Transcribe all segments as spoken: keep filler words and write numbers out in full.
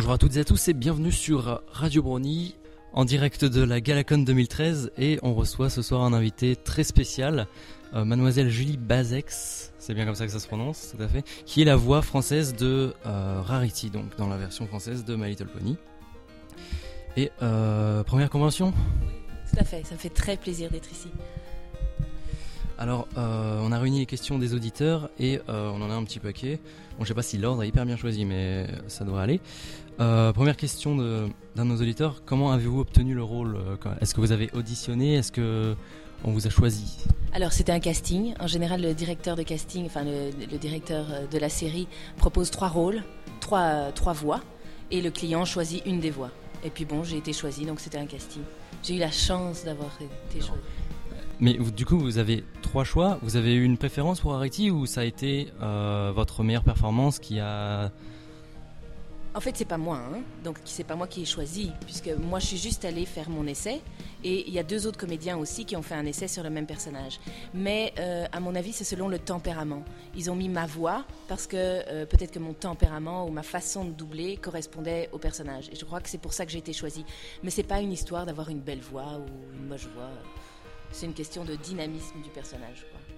Bonjour à toutes et à tous et bienvenue sur Radio Brony en direct de la Galacon deux mille treize et on reçoit ce soir un invité très spécial, euh, mademoiselle Julie Bazex, c'est bien comme ça que ça se prononce, tout à fait, qui est la voix française de euh, Rarity, donc dans la version française de My Little Pony. Et euh, première convention ? Tout à fait, ça me fait très plaisir d'être ici. Alors, euh, on a réuni les questions des auditeurs et euh, on en a un petit paquet. Bon, je sais pas si l'ordre est hyper bien choisi, mais ça devrait aller. Euh, première question de, d'un de nos auditeurs, comment avez-vous obtenu le rôle ? Est-ce que vous avez auditionné ? Est-ce que on vous a choisi ? Alors, c'était un casting. En général, le directeur de casting, enfin le, le directeur de la série propose trois rôles, trois, trois voix, et le client choisit une des voix. Et puis bon, j'ai été choisie, donc c'était un casting. J'ai eu la chance d'avoir été choisie. Mais vous, du coup, vous avez trois choix. Vous avez eu une préférence pour Rarity ou ça a été euh, votre meilleure performance qui a... En fait, c'est pas moi, hein. Donc c'est pas moi qui ai choisi, puisque moi je suis juste allée faire mon essai, et il y a deux autres comédiens aussi qui ont fait un essai sur le même personnage. Mais euh, à mon avis, c'est selon le tempérament. Ils ont mis ma voix parce que euh, peut-être que mon tempérament ou ma façon de doubler correspondait au personnage. Et je crois que c'est pour ça que j'ai été choisie. Mais c'est pas une histoire d'avoir une belle voix ou une moche voix. C'est une question de dynamisme du personnage, quoi.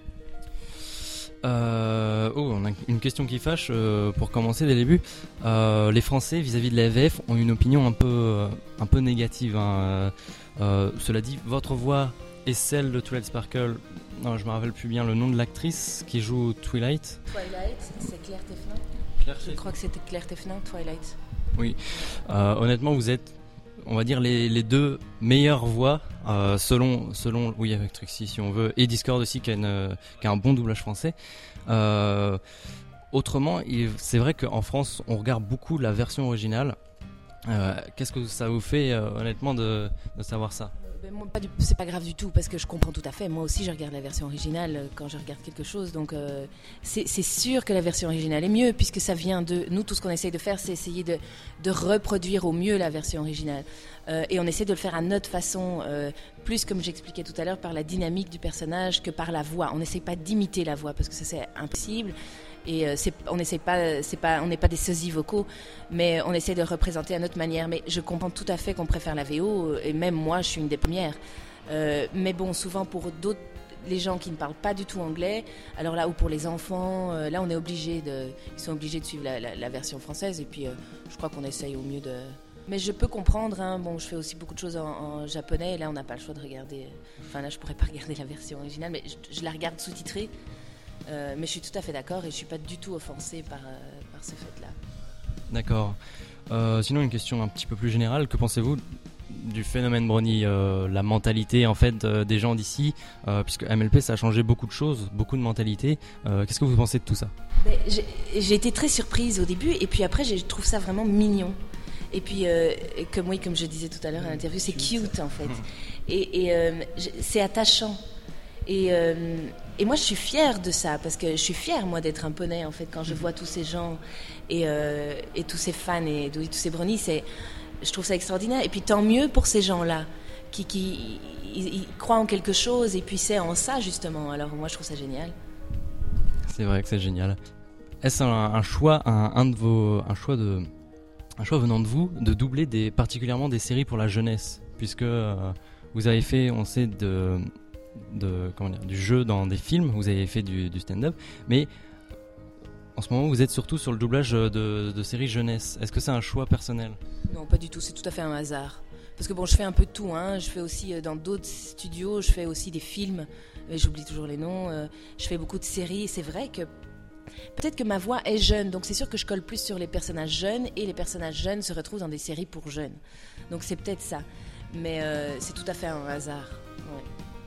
Euh, oh, on a une question qui fâche euh, pour commencer dès le début. Euh, les Français vis-à-vis de la V F ont une opinion un peu, euh, un peu négative. Hein. Euh, cela dit, votre voix est celle de Twilight Sparkle. Non, je me rappelle plus bien le nom de l'actrice qui joue Twilight. Twilight, c'est Claire Tefflin. Claire Je crois que c'était Claire Tefflin, Twilight. Oui. Euh, honnêtement, vous êtes, on va dire, les, les deux meilleures voix, euh, selon, selon, oui, avec Trixie si on veut, et Discord aussi qui a, une, qui a un bon doublage français. Euh, autrement, il, c'est vrai qu'en France, on regarde beaucoup la version originale. Euh, qu'est-ce que ça vous fait, euh, honnêtement, de, de savoir ça ? Ben moi, pas du, c'est pas grave du tout parce que je comprends tout à fait. Moi aussi, je regarde la version originale quand je regarde quelque chose. Donc, euh, c'est, c'est sûr que la version originale est mieux puisque ça vient de nous. Tout ce qu'on essaye de faire, c'est essayer de, de reproduire au mieux la version originale. Euh, et on essaie de le faire à notre façon, euh, plus comme j'expliquais tout à l'heure, par la dynamique du personnage que par la voix. On n'essaie pas d'imiter la voix parce que ça, c'est impossible. Et euh, c'est, on n'essaie pas, c'est pas, on n'est pas des sosies vocaux, mais on essaie de le représenter à notre manière. Mais je comprends tout à fait qu'on préfère la V O, et même moi, je suis une des premières. Euh, mais bon, souvent pour d'autres, les gens qui ne parlent pas du tout anglais, alors là, ou pour les enfants, euh, là, on est obligé de, ils sont obligés de suivre la, la, la version française. Et puis, euh, je crois qu'on essaye au mieux de. Mais je peux comprendre. Hein, bon, je fais aussi beaucoup de choses en, en japonais. Et là, on n'a pas le choix de regarder. Enfin, là, je pourrais pas regarder la version originale, mais je, je la regarde sous-titrée. Euh, mais je suis tout à fait d'accord et je ne suis pas du tout offensée par, euh, par ce fait-là. D'accord. Euh, sinon, une question un petit peu plus générale. Que pensez-vous du phénomène Brony, euh, la mentalité en fait euh, des gens d'ici, euh, puisque M L P ça a changé beaucoup de choses, beaucoup de mentalités. Euh, qu'est-ce que vous pensez de tout ça ? Ben, j'ai, j'ai été très surprise au début et puis après, je trouve ça vraiment mignon. Et puis, euh, comme, oui, comme je disais tout à l'heure à l'interview, c'est cute en fait. Et, et euh, c'est attachant. Et, euh, et moi, je suis fière de ça, parce que je suis fière, moi, d'être un poney, en fait, quand je vois tous ces gens et, euh, et tous ces fans et, et tous ces bronies, c'est, je trouve ça extraordinaire. Et puis, tant mieux pour ces gens-là, qui, qui ils, ils croient en quelque chose, et puis c'est en ça, justement. Alors, moi, je trouve ça génial. C'est vrai que c'est génial. Est-ce un, un choix, un, un de vos, un choix de, un choix venant de vous, de doubler des, particulièrement des séries pour la jeunesse, puisque euh, vous avez fait, on sait, de De, comment dire, du jeu dans des films, vous avez fait du, du stand-up, mais en ce moment vous êtes surtout sur le doublage de, de séries jeunesse. Est-ce que c'est un choix personnel ? Non, pas du tout, c'est tout à fait un hasard. Parce que bon, je fais un peu de tout, hein. Je fais aussi dans d'autres studios, je fais aussi des films, j'oublie toujours les noms, je fais beaucoup de séries, c'est vrai que peut-être que ma voix est jeune, donc c'est sûr que je colle plus sur les personnages jeunes, et les personnages jeunes se retrouvent dans des séries pour jeunes. Donc c'est peut-être ça, mais euh, c'est tout à fait un hasard, ouais.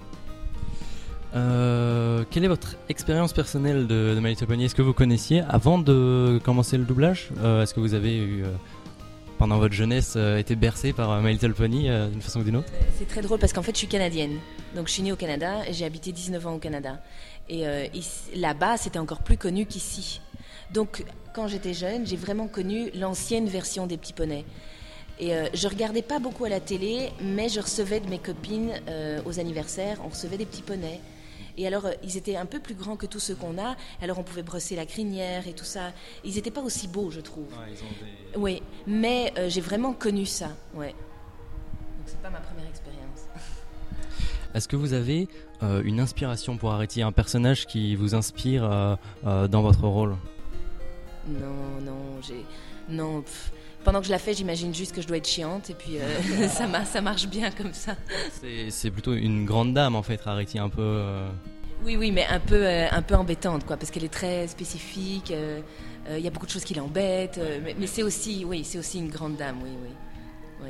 Euh, quelle est votre expérience personnelle de, de My Little Pony ? Est-ce que vous connaissiez avant de commencer le doublage ? euh, Est-ce que vous avez eu, euh, pendant votre jeunesse, euh, été bercé par euh, My Little Pony euh, d'une façon ou d'une autre ? C'est très drôle parce qu'en fait je suis canadienne, donc je suis née au Canada et j'ai habité dix-neuf ans au Canada. Et euh, ici, là-bas c'était encore plus connu qu'ici. Donc quand j'étais jeune, j'ai vraiment connu l'ancienne version des petits poneys. Et euh, je regardais pas beaucoup à la télé, mais je recevais de mes copines euh, aux anniversaires, on recevait des petits poneys. Et alors, euh, ils étaient un peu plus grands que tous ceux qu'on a. Alors, on pouvait brosser la crinière et tout ça. Ils n'étaient pas aussi beaux, je trouve. Ouais, ils ont des... Oui, mais euh, j'ai vraiment connu ça. Ouais. Donc, c'est pas ma première expérience. Est-ce que vous avez euh, une inspiration pour Arletty, un personnage qui vous inspire euh, euh, dans votre rôle? Non, non, j'ai... Non, pff. Pendant que je la fais, j'imagine juste que je dois être chiante et puis euh, ça, mar- ça marche bien comme ça. C'est, c'est plutôt une grande dame en fait, Arletty, un peu... Euh... Oui, oui, mais un peu, euh, un peu embêtante, quoi, parce qu'elle est très spécifique, il euh, euh, y a beaucoup de choses qui l'embêtent, euh, mais, mais c'est aussi, oui, c'est aussi une grande dame, oui, oui.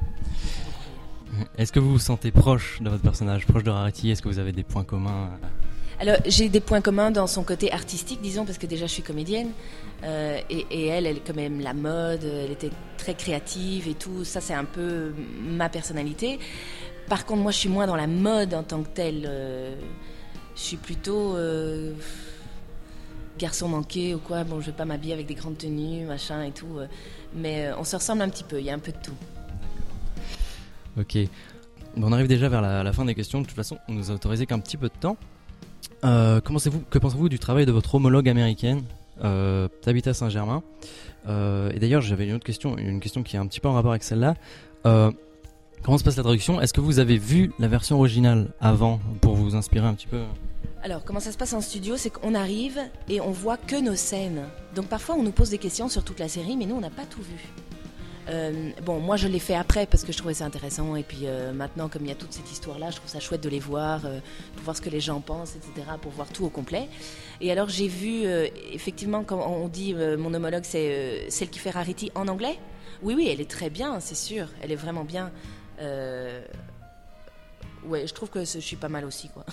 Ouais. Est-ce que vous vous sentez proche de votre personnage, proche de Arletty? Est-ce que vous avez des points communs? Alors, j'ai des points communs dans son côté artistique, disons, parce que déjà je suis comédienne, euh, et, et elle, elle est quand même la mode, elle était très créative et tout, ça c'est un peu ma personnalité. Par contre, moi je suis moins dans la mode en tant que telle, euh, je suis plutôt euh, garçon manqué ou quoi, bon je vais pas m'habiller avec des grandes tenues, machin et tout, euh, mais euh, on se ressemble un petit peu, il y a un peu de tout. Ok, bon, on arrive déjà vers la, la fin des questions, de toute façon on nous a autorisé qu'un petit peu de temps. Euh, comment pensez-vous, que pensez-vous du travail de votre homologue américaine, euh, Tabitha Saint-Germain? euh, Et d'ailleurs, j'avais une autre question, une question qui est un petit peu en rapport avec celle-là. Euh, comment se passe la traduction? Est-ce que vous avez vu la version originale avant pour vous inspirer un petit peu? Alors, comment ça se passe en studio? C'est qu'on arrive et on voit que nos scènes. Donc parfois, on nous pose des questions sur toute la série, mais nous, on n'a pas tout vu. Euh, bon, moi je l'ai fait après parce que je trouvais ça intéressant et puis euh, maintenant comme il y a toute cette histoire-là, je trouve ça chouette de les voir, euh, pour voir ce que les gens pensent, et cetera, pour voir tout au complet. Et alors j'ai vu, euh, effectivement, quand on dit euh, mon homologue c'est euh, celle qui fait Arletty en anglais. Oui, oui, elle est très bien, c'est sûr, elle est vraiment bien. Euh... Ouais, je trouve que je suis pas mal aussi, quoi.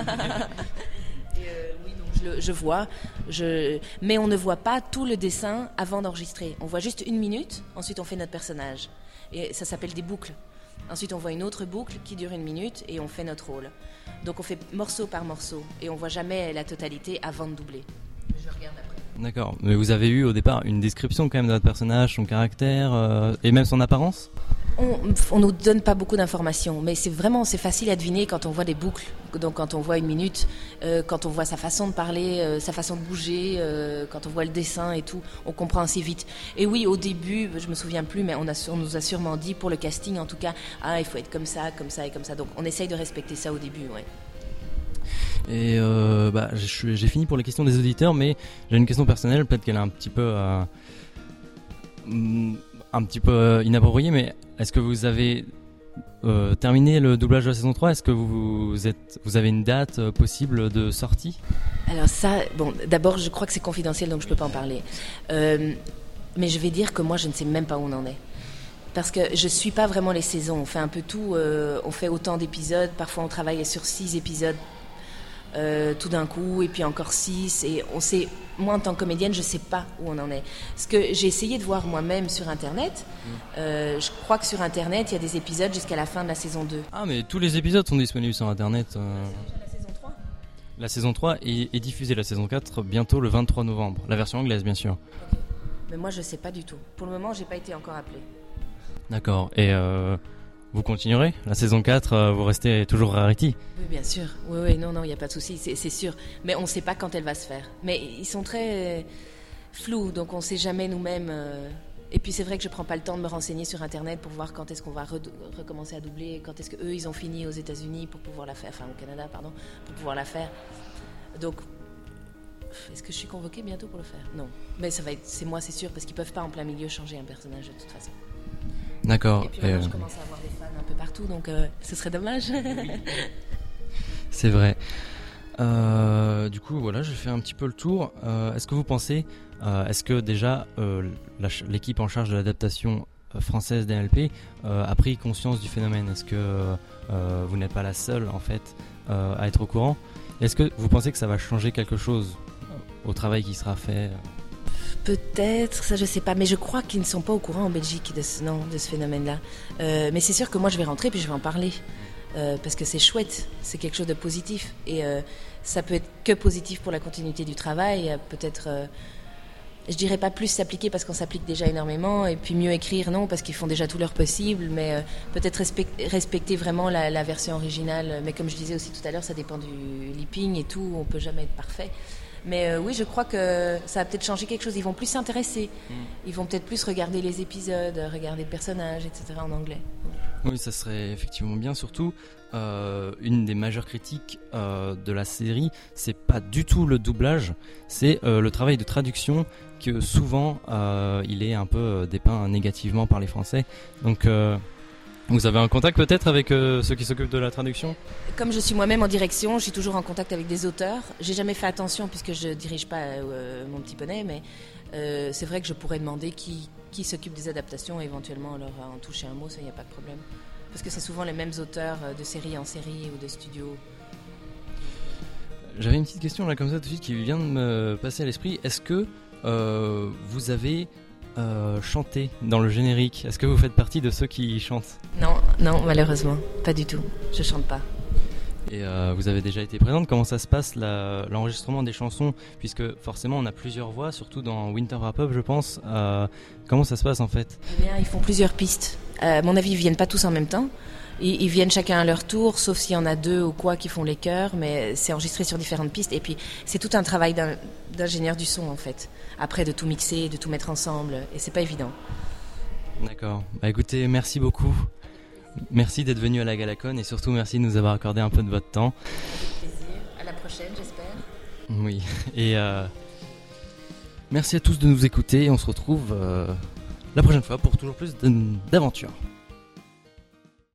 Et euh, oui, donc je, le, je vois, je... mais on ne voit pas tout le dessin avant d'enregistrer. On voit juste une minute, ensuite on fait notre personnage. Et ça s'appelle des boucles. Ensuite on voit une autre boucle qui dure une minute et on fait notre rôle. Donc on fait morceau par morceau et on voit jamais la totalité avant de doubler. Je regarde après. D'accord, mais vous avez eu au départ une description quand même de votre personnage, son caractère euh, et même son apparence? On, on nous donne pas beaucoup d'informations, mais c'est vraiment c'est facile à deviner quand on voit des boucles. Donc quand on voit une minute, euh, quand on voit sa façon de parler, euh, sa façon de bouger, euh, quand on voit le dessin et tout, on comprend assez vite. Et oui, au début, je me souviens plus, mais on, a, on nous a sûrement dit pour le casting en tout cas, ah il faut être comme ça, comme ça et comme ça. Donc on essaye de respecter ça au début, ouais. Et euh, bah, j'ai, j'ai fini pour les questions des auditeurs, mais j'ai une question personnelle, peut-être qu'elle est un petit peu, euh, un petit peu inappropriée, mais est-ce que vous avez euh, terminé le doublage de la saison trois? Est-ce que vous, êtes, vous avez une date euh, possible de sortie? Alors ça, bon, d'abord je crois que c'est confidentiel, donc je peux pas en parler. Euh, mais je vais dire que moi je ne sais même pas où on en est. Parce que je suis pas vraiment les saisons, on fait un peu tout, euh, on fait autant d'épisodes, parfois on travaille sur six épisodes euh, tout d'un coup, et puis encore six, et on sait, moi en tant que comédienne, je sais pas où on en est. Ce que j'ai essayé de voir moi-même sur Internet, mmh. euh, je crois que sur Internet, il y a des épisodes jusqu'à la fin de la saison deux. Ah, mais tous les épisodes sont disponibles sur Internet. Euh... La saison trois La saison trois est, est diffusée, la saison quatre, bientôt le vingt-trois novembre. La version anglaise, bien sûr. Okay. Mais moi, je sais pas du tout. Pour le moment, j'ai pas été encore appelée. D'accord, et euh, vous continuerez? La saison quatre, euh, vous restez toujours Arletty? Oui, bien sûr. Oui, oui, non, non, il n'y a pas de souci, c'est, c'est sûr. Mais on ne sait pas quand elle va se faire. Mais ils sont très euh, flous, donc on ne sait jamais nous-mêmes. Euh... Et puis c'est vrai que je ne prends pas le temps de me renseigner sur Internet pour voir quand est-ce qu'on va re- recommencer à doubler, quand est-ce qu'eux, ils ont fini aux États-Unis pour pouvoir la faire, enfin au Canada, pardon, pour pouvoir la faire. Donc, est-ce que je suis convoquée bientôt pour le faire? Non. Mais ça va être, c'est moi, c'est sûr, parce qu'ils ne peuvent pas en plein milieu changer un personnage de toute façon. D'accord. Et puis maintenant, euh... je commence à avoir des fans un peu partout, donc euh, ce serait dommage. C'est vrai. Euh, du coup, voilà, j'ai fait un petit peu le tour. Euh, est-ce que vous pensez, euh, est-ce que déjà euh, la, l'équipe en charge de l'adaptation française d'N L P euh, a pris conscience du phénomène? Est-ce que euh, vous n'êtes pas la seule en fait euh, à être au courant? Est-ce que vous pensez que ça va changer quelque chose au travail qui sera fait? Peut-être, ça je sais pas, mais je crois qu'ils ne sont pas au courant en Belgique de ce, non, de ce phénomène-là. Euh, mais c'est sûr que moi je vais rentrer puis je vais en parler. Euh, parce que c'est chouette, c'est quelque chose de positif. Et euh, ça peut être que positif pour la continuité du travail. Peut-être, euh, je dirais pas plus s'appliquer parce qu'on s'applique déjà énormément, et puis mieux écrire, non, parce qu'ils font déjà tout leur possible, mais euh, peut-être respect, respecter vraiment la, la version originale. Mais comme je disais aussi tout à l'heure, ça dépend du lipping et tout, on peut jamais être parfait. Mais euh, oui, je crois que ça va peut-être changer quelque chose. Ils vont plus s'intéresser, mm. ils vont peut-être plus regarder les épisodes, regarder le personnage, et cetera en anglais. Oui, ça serait effectivement bien, surtout. Euh, une des majeures critiques euh, de la série, c'est pas du tout le doublage, c'est euh, le travail de traduction que souvent euh, il est un peu dépeint négativement par les Français. Donc euh, vous avez un contact peut-être avec euh, ceux qui s'occupent de la traduction ? Comme je suis moi-même en direction, je suis toujours en contact avec des auteurs. J'ai jamais fait attention puisque je dirige pas euh, mon petit poney, mais euh, c'est vrai que je pourrais demander qui, qui s'occupe des adaptations et éventuellement leur en toucher un mot, ça y a pas de problème. Parce que c'est souvent les mêmes auteurs de série en série ou de studio. J'avais une petite question là comme ça tout de suite qui vient de me passer à l'esprit. Est-ce que euh, vous avez euh, chanté dans le générique ? Est-ce que vous faites partie de ceux qui chantent ? Non, non, malheureusement, pas du tout. Je chante pas. Et euh, vous avez déjà été présente. Comment ça se passe la, l'enregistrement des chansons ? Puisque forcément on a plusieurs voix, surtout dans Winter Wrap-Up je pense. Euh, comment ça se passe en fait ? Eh bien, ils font plusieurs pistes. Euh, à mon avis, ils viennent pas tous en même temps. Ils, ils viennent chacun à leur tour, sauf s'il y en a deux ou quoi qui font les chœurs, mais c'est enregistré sur différentes pistes. Et puis, c'est tout un travail d'un, d'ingénieur du son, en fait. Après, de tout mixer, de tout mettre ensemble, et c'est pas évident. D'accord. Bah écoutez, merci beaucoup. Merci d'être venu à la Galacon et surtout merci de nous avoir accordé un peu de votre temps. Avec plaisir. À la prochaine, j'espère. Oui. Et euh, merci à tous de nous écouter. On se retrouve euh, la prochaine fois pour toujours plus de, d'aventures.